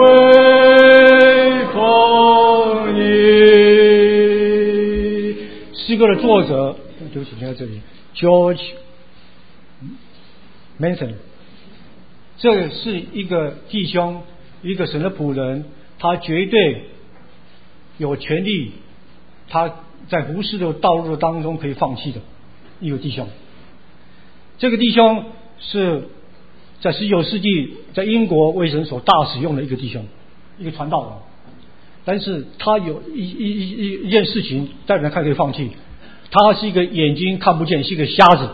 诗歌的作者对不起，在这里 George Manson， 这是一个弟兄，一个神的仆人，他绝对有权利，他在服事的道路当中可以放弃的一个弟兄。这个弟兄是在十九世纪在英国为神所大使用的一个弟兄，一个传道人。但是他有一一一一件事情，代表他可以放弃。他是一个眼睛看不见，是一个瞎子，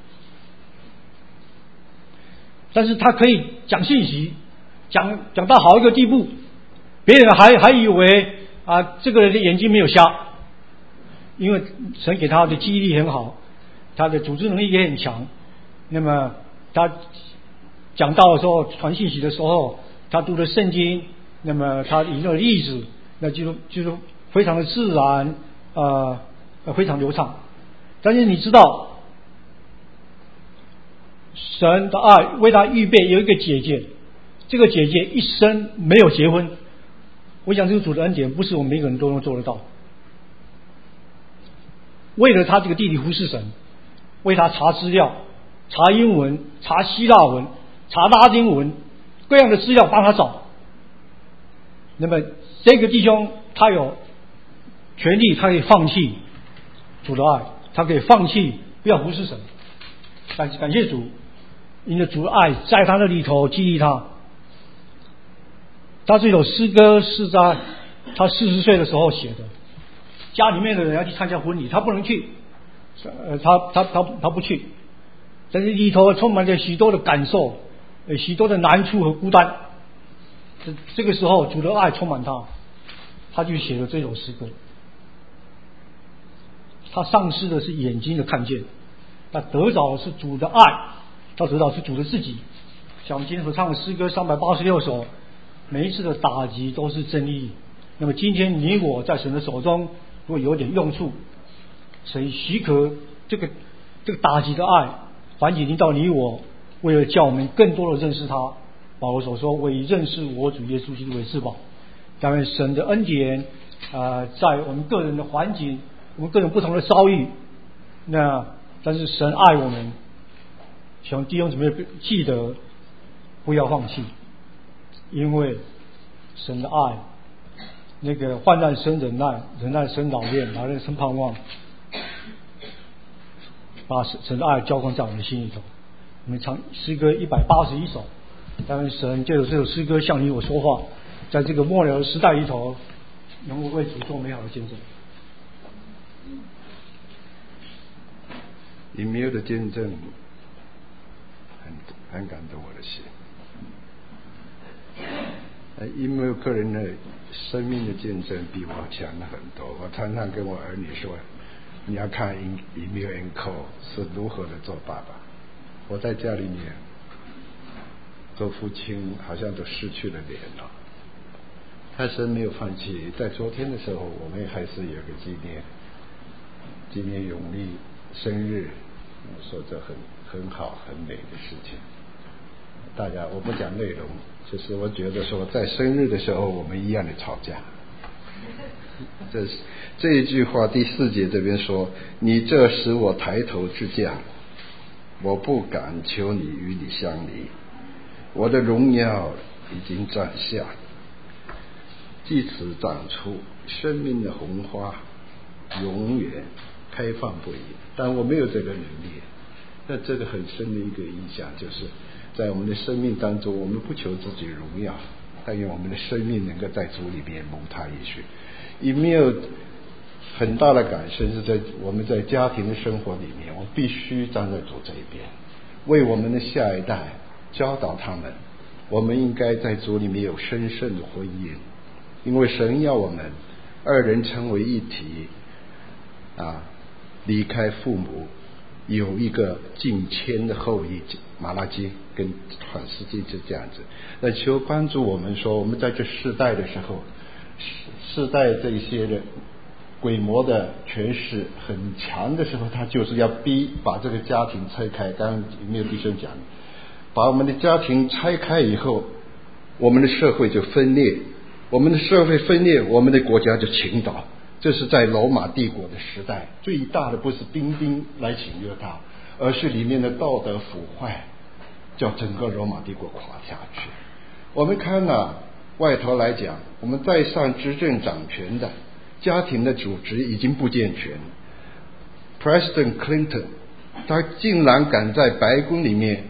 但是他可以讲信息，讲讲到好一个地步，别人还还以为啊这个人的眼睛没有瞎，因为神给他的记忆力很好，他的组织能力也很强。那么他讲道的时候，传信息的时候，他读的圣经，那么他引用的例子，那就就是非常的自然，呃，非常流畅。但是你知道，神的爱为他预备有一个姐姐，这个姐姐一生没有结婚。我想这个主的恩典不是我们每个人都能做得到。为了他这个弟弟服侍神，为他查资料，查英文，查希腊文，查拉丁文，各样的资料帮他找。那么这个弟兄他有权利，他可以放弃主的爱，他可以放弃不要服侍神，但是感谢主，因为主的爱在他的里头激励他。他这首诗歌是在他四十岁的时候写的，家里面的人要去参加婚礼，他不能去，呃，他他他他不去，但是里头充满着许多的感受，呃，许多的难处和孤单。这这个时候，主的爱充满他，他就写了这首诗歌。他丧失的是眼睛的看见，他得着的是主的爱，他得着的是主的自己。像我们今天所唱的诗歌三百八十六首，每一次的打击都是真理。那么今天你我在神的手中，如果有点用处，神许可这个这个打击的爱环境临到你我，为了叫我们更多的认识他。保罗所说，我以认识我主耶稣基督为至宝。当然神的恩典啊、呃，在我们个人的环境，我们各种不同的遭遇，那但是神爱我们，希望弟兄姊妹记得不要放弃，因为神的爱那个患难生忍耐，忍耐生老练，老练生盼望，把神的爱浇灌在我们的心里头。我们唱诗歌一百八十一首，但愿神借着这首诗歌向你我说话，在这个末了的时代里头，能够为主做美好的见证。 隐没有的见证很很感动我的心。隐没有个人的生命的见证比我强了很多。我常常跟我儿女说，你要看隐没有人口是如何的做爸爸。我在家里面做父亲好像都失去了脸了，但是没有放弃。在昨天的时候，我们还是有个纪念纪念永利生日，说这很很好很美的事情。大家我不讲内容，就是我觉得说在生日的时候我们一样的吵架。这这一句话第四节这边说，你这使我抬头之家，我不敢求你与你相离，我的荣耀已经长下，即此长出生命的红花，永远开放不已。但我没有这个能力，那这个很深的一个影响，就是在我们的生命当中，我们不求自己荣耀，但愿我们的生命能够在主里面蒙他一许。也没有很大的感受是在我们在家庭的生活里面，我必须站在主这一边，为我们的下一代教导他们，我们应该在主里面有神圣的婚姻，因为神要我们二人成为一体啊，离开父母，有一个近亲的后裔。马拉基跟创世纪是这样子。那求帮助我们说，我们在这世代的时候，世代这些的鬼魔的权势很强的时候，他就是要逼把这个家庭拆开。刚刚没有弟兄讲，把我们的家庭拆开以后，我们的社会就分裂，我们的社会分裂，我们的国家就倾倒。这是在罗马帝国的时代，最大的不是兵兵来侵略它，而是里面的道德腐坏，叫整个罗马帝国垮下去。我们看了外头来讲，我们在上执政掌权的家庭的组织已经不健全。 President Clinton 他竟然敢在白宫里面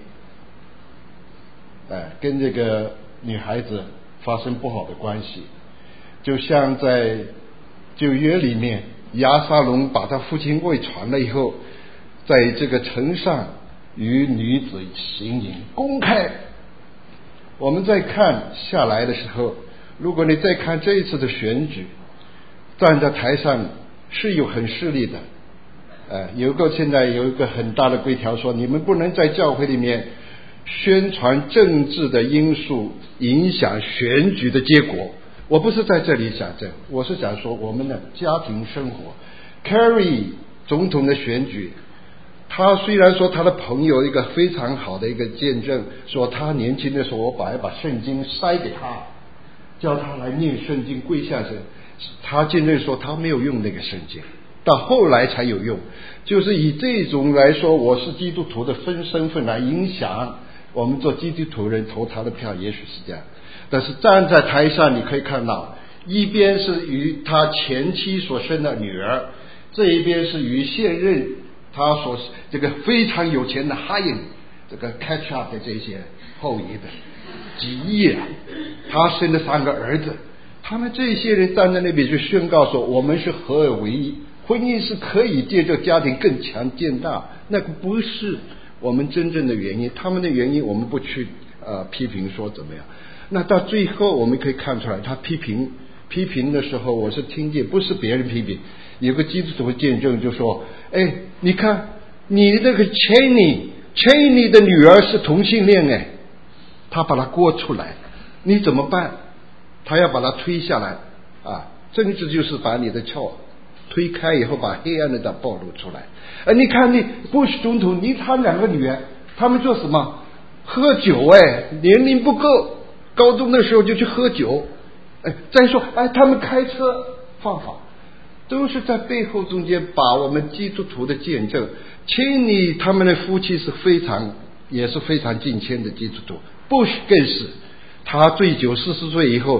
哎，跟这个女孩子发生不好的关系，就像在旧约里面，亚撒龙把他父亲喂传了以后，在这个城上与女子行淫，公开。我们再看下来的时候，如果你再看这一次的选举，站在台上是有很势利的，呃，有一个现在有一个很大的规条说，你们不能在教会里面宣传政治的因素影响选举的结果。我不是在这里讲这，我是讲说我们的家庭生活。Kerry 总统的选举，他虽然说他的朋友一个非常好的一个见证，说他年轻的时候我把一把圣经塞给他，叫他来念圣经跪下身，他见证说他没有用那个圣经，到后来才有用，就是以这种来说我是基督徒的分身份来影响我们做基督徒人投他的票，也许是这样。但是站在台上你可以看到，一边是与他前妻所生的女儿，这一边是与现任他所这个非常有钱的哈因这个 catch up 的这些后裔的几亿啊，他生了三个儿子，他们这些人站在那边就宣告说，我们是合而为一，婚姻是可以借着家庭更强健大，那个不是我们真正的原因，他们的原因我们不去呃批评说怎么样。那到最后我们可以看出来，他批评批评的时候，我是听见不是别人批评，有个基督徒见证就说，哎，你看你那个 Cheney Cheney 的女儿是同性恋，哎，他把她过出来，你怎么办？他要把她推下来啊！政治就是把你的鞘推开以后，把黑暗的它暴露出来。哎，你看你布什总统，你他两个女儿，他们做什么？喝酒，哎，年龄不够，高中的时候就去喝酒。哎，再说，哎，他们开车犯法，都是在背后中间把我们基督徒的见证。请你他们的夫妻是非常也是非常敬虔的基督徒，布什更是，他醉酒四十岁以后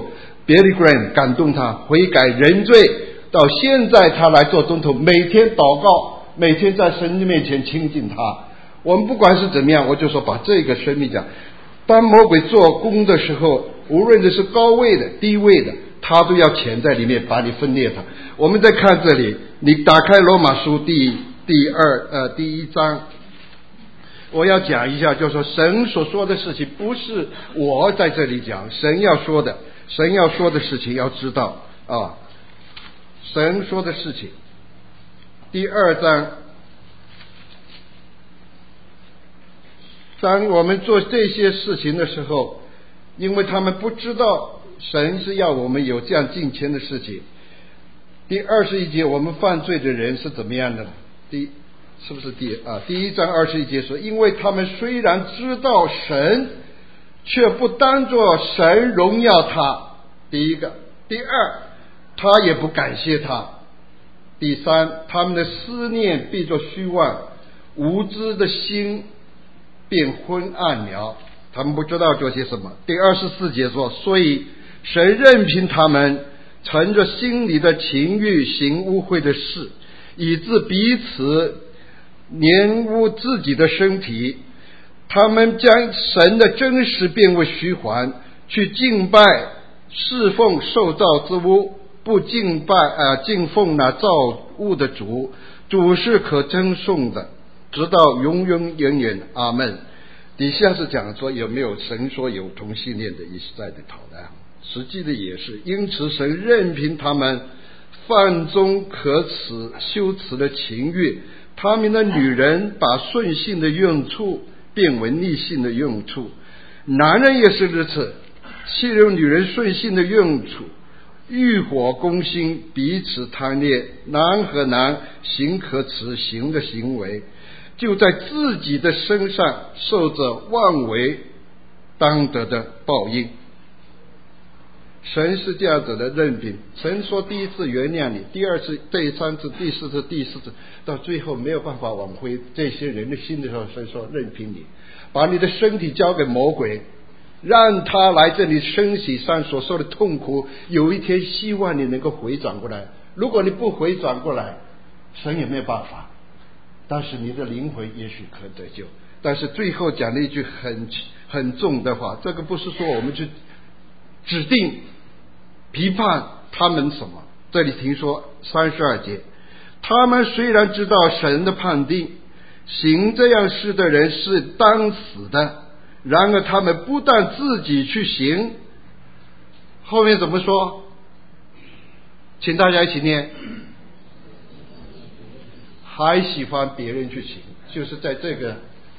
Billy Graham 感动他悔改认罪，到现在他来做总统，每天祷告，每天在神的面前亲近他。我们不管是怎么样，我就说把这个生命讲，当魔鬼做工的时候，无论这是高位的低位的，他都要潜在里面把你分裂他。我们再看这里，你打开罗马书第第二呃第一章，我要讲一下，就是说神所说的事情不是我在这里讲，神要说的，神要说的事情要知道啊，神说的事情。第二章，当我们做这些事情的时候，因为他们不知道神是要我们有这样敬虔的事情。第二十一节，我们犯罪的人是怎么样的？第是不是第啊？第一章二十一节说，因为他们虽然知道神，却不当作神荣耀他。第一个，第二，他也不感谢他。第三，他们的思念必作虚妄，无知的心变昏暗了，他们不知道做些什么。第二十四节说，所以神任凭他们乘着心里的情欲行污秽的事，以致彼此玷污自己的身体。他们将神的真实变为虚幻，去敬拜侍奉受造之物，不敬拜呃敬奉那造物的主。主是可称颂的，直到永永远远。阿们。底下是讲说有没有神说有同性恋的一直在的讨论，实际的也是，因此神任凭他们犯中可耻羞耻的情欲，他们的女人把顺性的用处变为逆性的用处，男人也是如此，欺辱女人顺性的用处，欲火攻心，彼此贪恋，男和男行可耻行的行为，就在自己的身上受着妄为当得的报应。神是这样子的任凭，神说第一次原谅你，第二次、第三次、第四次、第四次，到最后没有办法挽回这些人的心的时候，神说任凭你，把你的身体交给魔鬼，让他来这里身体上所受的痛苦，有一天希望你能够回转过来。如果你不回转过来，神也没有办法，但是你的灵魂也许可得救。但是最后讲了一句很很重的话，这个不是说我们去指定批判他们什么。这里听说三十二节，他们虽然知道神的判定，行这样事的人是当死的，然而他们不但自己去行，后面怎么说？请大家一起念，还喜欢别人去行。就是在这个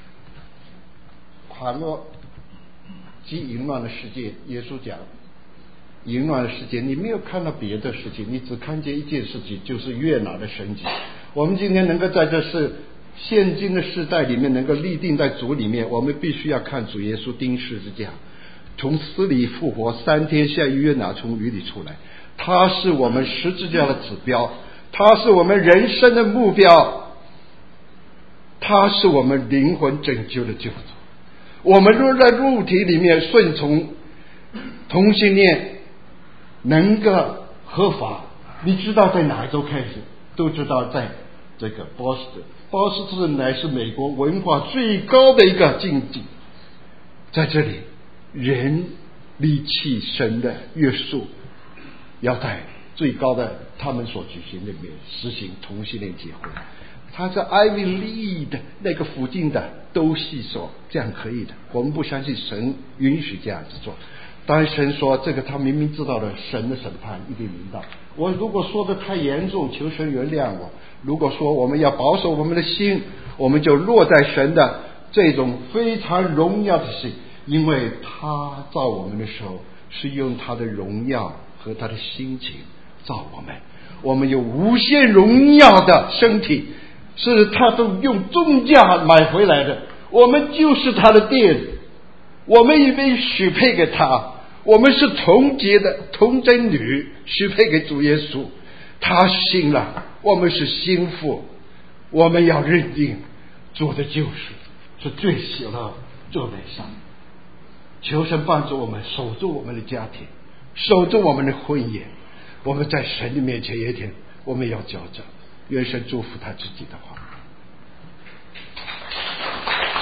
狂乱及淫乱的世界，耶稣讲淫乱的世界，你没有看到别的事情，你只看见一件事情，就是悦纳的神迹。我们今天能够在这是现今的世代里面能够立定在主里面，我们必须要看主耶稣钉十字架，从死里复活，三天下约拿从鱼里出来，他是我们十字架的指标，他是我们人生的目标，他是我们灵魂拯救的救主。我们若在肉体里面顺从同性恋能够合法，你知道在哪一州开始？都知道在这个波士顿。波士顿乃是美国文化最高的一个境地，在这里人离弃神的约束，要在最高的他们所举行的里面实行同性恋结婚。他在 Ivy League 的那个附近的都是说这样可以的，我们不相信神允许这样子做。当然神说这个他明明知道的，神的审判一定临到。我如果说的太严重，求神原谅我。如果说我们要保守我们的心，我们就落在神的这种非常荣耀的心，因为他造我们的时候是用他的荣耀和他的心情造我们，我们有无限荣耀的身体，是他都用重价买回来的，我们就是他的殿，我们也被许配给他，我们是同结的童贞女，许配给主耶稣，他信了，我们是心腹，我们要认定主的救赎是最喜乐坐在上，求神帮助我们守住我们的家庭， 守住我们的婚姻，我们在神的面前有一天我们要交账。愿神祝福他自己的话。